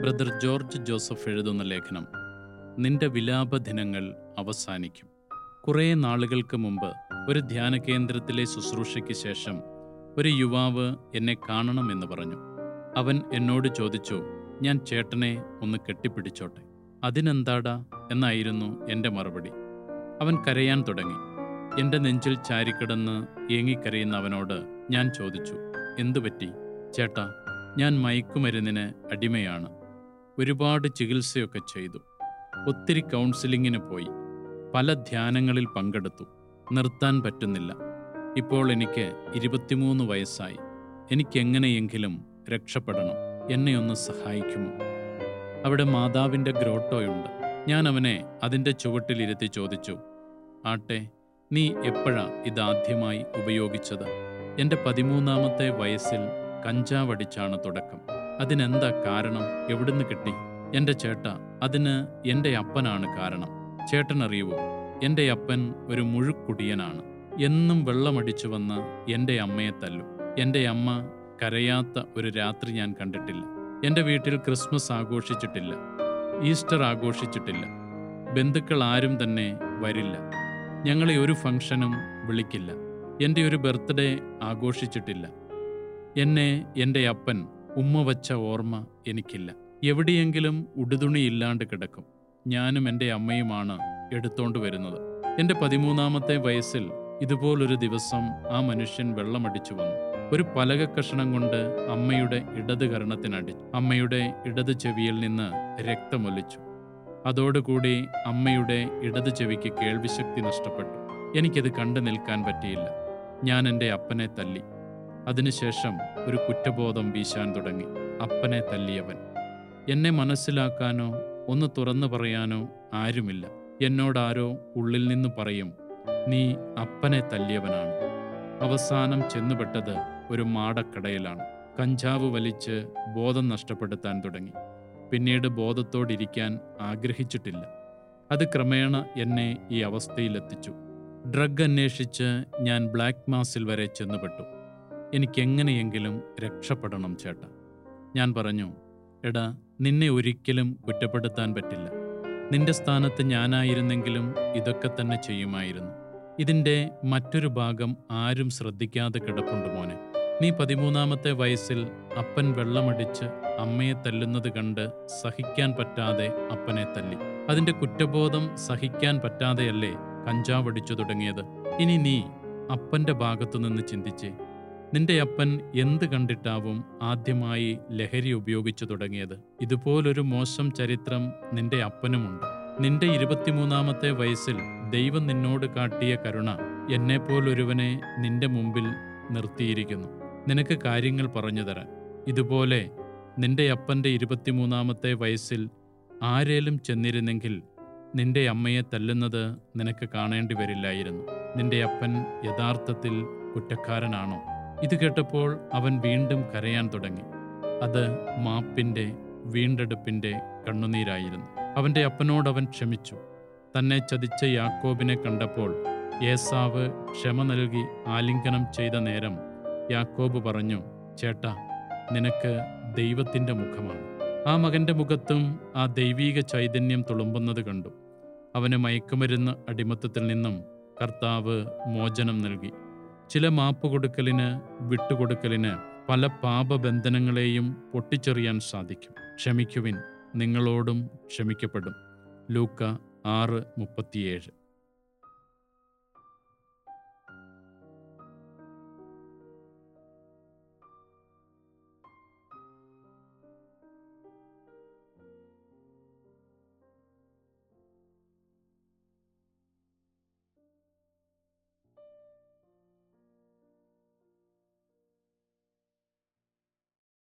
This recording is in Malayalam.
ബ്രദർ ജോർജ് ജോസഫ് എഴുതുന്ന ലേഖനം നിന്റെ വിലാപദിനങ്ങൾ അവസാനിക്കും. കുറേ നാളുകൾക്ക് മുമ്പ് ഒരു ധ്യാന കേന്ദ്രത്തിലെ ശുശ്രൂഷയ്ക്ക് ശേഷം ഒരു യുവാവ് എന്നെ കാണണമെന്ന് പറഞ്ഞു. അവൻ എന്നോട് ചോദിച്ചു, ഞാൻ ചേട്ടനെ ഒന്ന് കെട്ടിപ്പിടിച്ചോട്ടെ? അതിനെന്താടാ എന്നായിരുന്നു എൻ്റെ മറുപടി. അവൻ കരയാൻ തുടങ്ങി. എൻ്റെ നെഞ്ചിൽ ചാരിക്കിടന്ന് ഏങ്ങിക്കരയുന്ന അവനോട് ഞാൻ ചോദിച്ചു, എന്തുപറ്റി ചേട്ടാ? ഞാൻ മയക്കുമരുന്നിന് അടിമയാണ്. ഒരുപാട് ചികിത്സയൊക്കെ ചെയ്തു, ഒത്തിരി കൗൺസിലിങ്ങിന് പോയി, പല ധ്യാനങ്ങളിൽ പങ്കെടുത്തു. നിർത്താൻ പറ്റുന്നില്ല. ഇപ്പോൾ എനിക്ക് 23 വയസ്സായി. എനിക്കെങ്ങനെയെങ്കിലും രക്ഷപ്പെടണം. എന്നെ ഒന്ന് സഹായിക്കുമോ? അവിടെ മാതാവിൻ്റെ ഗ്രോട്ടോയുണ്ട്. ഞാൻ അവനെ അതിൻ്റെ ചുവട്ടിലിരുത്തി ചോദിച്ചു, ആട്ടെ, നീ എപ്പോഴാ ഇതാദ്യമായി ഉപയോഗിച്ചത്? എൻ്റെ 13ാമത്തെ വയസ്സിൽ കഞ്ചാവടിച്ചാണ് തുടക്കം. അതിനെന്താ കാരണം? എവിടുന്ന് കിട്ടി? എൻ്റെ ചേട്ടാ, അതിന് എൻ്റെ അപ്പനാണ് കാരണം. ചേട്ടനറിയുവോ, എൻ്റെ അപ്പൻ ഒരു മുഴുക്കുടിയനാണ്. എന്നും വെള്ളമടിച്ചു വന്ന് എൻ്റെ അമ്മയെ തല്ലും. എൻ്റെ അമ്മ കരയാത്ത ഒരു രാത്രി ഞാൻ കണ്ടിട്ടില്ല. എൻ്റെ വീട്ടിൽ ക്രിസ്മസ് ആഘോഷിച്ചിട്ടില്ല, ഈസ്റ്റർ ആഘോഷിച്ചിട്ടില്ല. ബന്ധുക്കൾ ആരും തന്നെ വരില്ല. ഞങ്ങളെ ഒരു ഫംഗ്ഷനും വിളിക്കില്ല. എൻ്റെ ഒരു ബർത്ത്ഡേ ആഘോഷിച്ചിട്ടില്ല. എന്നെ എൻ്റെ അപ്പൻ ഉമ്മ വച്ച ഓർമ്മ എനിക്കില്ല. എവിടെയെങ്കിലും ഉടുതുണിയില്ലാണ്ട് കിടക്കും. ഞാനും എൻ്റെ അമ്മയുമാണ് എടുത്തോണ്ട് വരുന്നത്. എൻ്റെ 13ാമത്തെ വയസ്സിൽ ഇതുപോലൊരു ദിവസം ആ മനുഷ്യൻ വെള്ളമടിച്ചു വന്നു. ഒരു പലക കഷണം കൊണ്ട് അമ്മയുടെ ഇടത് കർണത്തിനടിച്ചു. അമ്മയുടെ ഇടത് ചെവിയിൽ നിന്ന് രക്തമൊലിച്ചു. അതോടുകൂടി അമ്മയുടെ ഇടത് ചെവിക്ക് കേൾവിശക്തി നഷ്ടപ്പെട്ടു. എനിക്കത് കണ്ടു നിൽക്കാൻ പറ്റിയില്ല. ഞാൻ എൻ്റെ അപ്പനെ തല്ലി. അതിനുശേഷം ഒരു കുറ്റബോധം വീശാൻ തുടങ്ങി. അപ്പനെ തല്ലിയവൻ. എന്നെ മനസ്സിലാക്കാനോ ഒന്ന് തുറന്നു പറയാനോ ആരുമില്ല. എന്നോടാരോ ഉള്ളിൽ നിന്ന് പറയും, നീ അപ്പനെ തല്ലിയവനാണ്. അവസാനം ചെന്നുപെട്ടത് ഒരു മാടക്കടയിലാണ്. കഞ്ചാവ് വലിച്ച് ബോധം നഷ്ടപ്പെടുത്താൻ തുടങ്ങി. പിന്നീട് ബോധത്തോടിരിക്കാൻ ആഗ്രഹിച്ചിട്ടില്ല. അത് ക്രമേണ എന്നെ ഈ അവസ്ഥയിലെത്തിച്ചു. ഡ്രഗ് അന്വേഷിച്ച് ഞാൻ ബ്ലാക്ക് മാസിൽ വരെ ചെന്നുപെട്ടു. എനിക്കെങ്ങനെയെങ്കിലും രക്ഷപ്പെടണം ചേട്ടാ. ഞാൻ പറഞ്ഞു, എടാ, നിന്നെ ഒരിക്കലും കുറ്റപ്പെടുത്താൻ പറ്റില്ല. നിന്റെ സ്ഥാനത്ത് ഞാനായിരുന്നെങ്കിലും ഇതൊക്കെ തന്നെ ചെയ്യുമായിരുന്നു. ഇതിൻ്റെ മറ്റൊരു ഭാഗം ആരും ശ്രദ്ധിക്കാതെ കിടപ്പുണ്ട് മോനെ. നീ 13ാമത്തെ വയസ്സിൽ അപ്പൻ വെള്ളമടിച്ച് അമ്മയെ തല്ലുന്നത് കണ്ട് സഹിക്കാൻ പറ്റാതെ അപ്പനെ തല്ലി. അതിൻ്റെ കുറ്റബോധം സഹിക്കാൻ പറ്റാതെയല്ലേ കഞ്ചാവടിച്ചു തുടങ്ങിയത്. ഇനി നീ അപ്പൻ്റെ ഭാഗത്തുനിന്ന് ചിന്തിച്ചേ. നിന്റെ അപ്പൻ എന്ത് കണ്ടിട്ടാവും ആദ്യമായി ലഹരി ഉപയോഗിച്ചു തുടങ്ങിയത്? ഇതുപോലൊരു മോശം ചരിത്രം നിന്റെ അപ്പനുമുണ്ട്. നിന്റെ 23ാമത്തെ വയസ്സിൽ ദൈവം നിന്നോട് കാട്ടിയ കരുണ എന്നെപ്പോലൊരുവനെ നിന്റെ മുമ്പിൽ നിർത്തിയിരിക്കുന്നു, നിനക്ക് കാര്യങ്ങൾ പറഞ്ഞു തരാൻ. ഇതുപോലെ നിന്റെ അപ്പൻ്റെ 23ാമത്തെ വയസ്സിൽ ആരേലും ചെന്നിരുന്നെങ്കിൽ നിന്റെ അമ്മയെ തല്ലുന്നത് നിനക്ക് കാണേണ്ടി വരില്ലായിരുന്നു. നിന്റെ അപ്പൻ യഥാർത്ഥത്തിൽ കുറ്റക്കാരനാണോ? ഇത് കേട്ടപ്പോൾ അവൻ വീണ്ടും കരയാൻ തുടങ്ങി. അത് മാപ്പിൻ്റെ, വീണ്ടെടുപ്പിൻ്റെ കണ്ണുനീരായിരുന്നു. അവൻ്റെ അപ്പനോടവൻ ക്ഷമിച്ചു. തന്നെ ചതിച്ച യാക്കോബിനെ കണ്ടപ്പോൾ ഏസാവ് ക്ഷമ നൽകി ആലിംഗനം ചെയ്ത നേരം യാക്കോബ് പറഞ്ഞു, ചേട്ടാ, നിനക്ക് ദൈവത്തിൻ്റെ മുഖമാണ്. ആ മകൻ്റെ മുഖത്തും ആ ദൈവീക ചൈതന്യം തുളുമ്പുന്നത് കണ്ടു. അവന് മയക്കുമരുന്ന് അടിമത്തത്തിൽ നിന്നും കർത്താവ് മോചനം നൽകി. ചില മാപ്പുകൊടുക്കലിന്, വിട്ടുകൊടുക്കലിന് പല പാപബന്ധനങ്ങളെയും പൊട്ടിച്ചെറിയാൻ സാധിക്കും. ക്ഷമിക്കുവിൻ, നിങ്ങളോടും ക്ഷമിക്കപ്പെടും. ലൂക്ക 6:37.